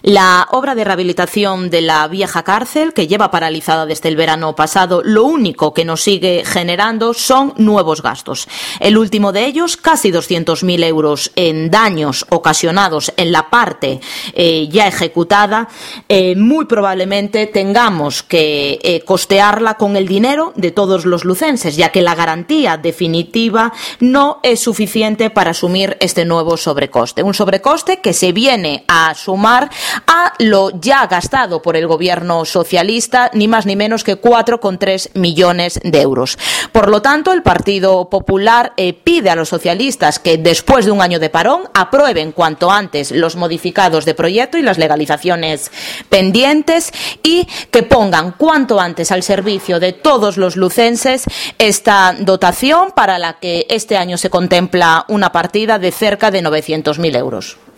La obra de rehabilitación de la vieja cárcel, que lleva paralizada desde el verano pasado, lo único que nos sigue generando son nuevos gastos. El último de ellos, casi 200.000 euros en daños ocasionados en la parte ya ejecutada. Muy probablemente tengamos que costearla con el dinero de todos los lucenses, ya que la garantía definitiva no es suficiente para asumir este nuevo sobrecoste. Un sobrecoste que se viene a sumar a lo ya gastado por el gobierno socialista, ni más ni menos que 4,3 millones de euros. Por lo tanto, el Partido Popular pide a los socialistas que después de un año de parón aprueben cuanto antes los modificados de proyecto y las legalizaciones pendientes y que pongan cuanto antes al servicio de todos los lucenses esta dotación, para la que este año se contempla una partida de cerca de 900.000 euros.